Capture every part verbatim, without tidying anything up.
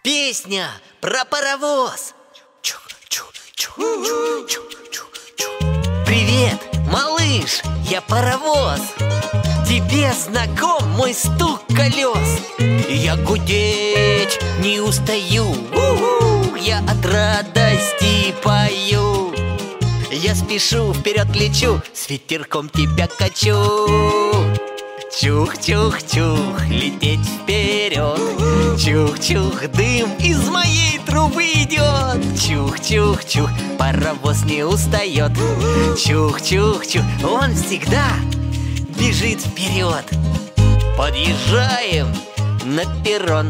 Песня про паровоз. Привет, малыш, я паровоз. Тебе знаком мой стук колес. Я гудеть не устаю. Я от радости пою. Я спешу, вперед лечу, с ветерком тебя качу. Чух-чух-чух, лететь вперед. Чух-чух, дым из моей трубы идет. Чух-чух-чух, паровоз не устает. Чух-чух-чух, он всегда бежит вперед. Подъезжаем на перрон.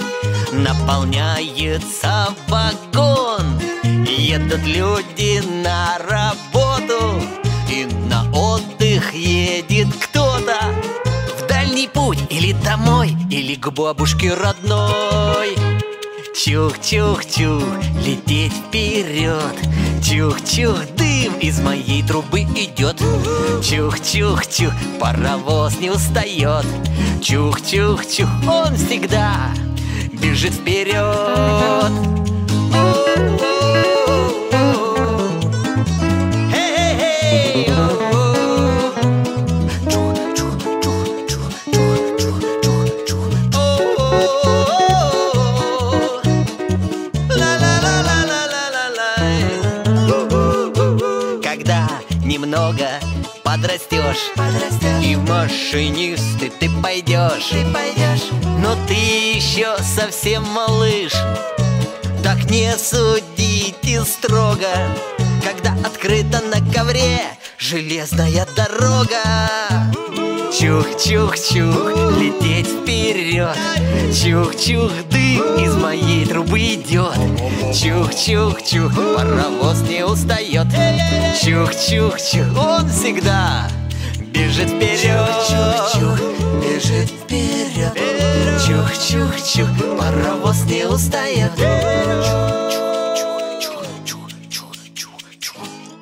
Наполняется вагон. Едут люди на работу, и на отдых едет кто-то. В дальний путь или домой, или к бабушке родной. Чух-чух-чух, лететь вперед. Чух-чух, дым из моей трубы идет. Чух-чух-чух, паровоз не устает. Чух-чух-чух, он всегда бежит вперед. Когда немного подрастешь, подрастешь, и в машинисты ты пойдешь, ты пойдешь, но ты еще совсем малыш. Так не судите строго, когда открыта на ковре железная дорога. Чух-чух-чух, лететь вперед. Чух-чух, дым из моей трубы идет. Чух-чух-чух, паровоз не устает. Чух-чух-чух, он всегда бежит вперед. Чух-чух-чух, бежит вперед. Чух-чух-чух, паровоз не устает.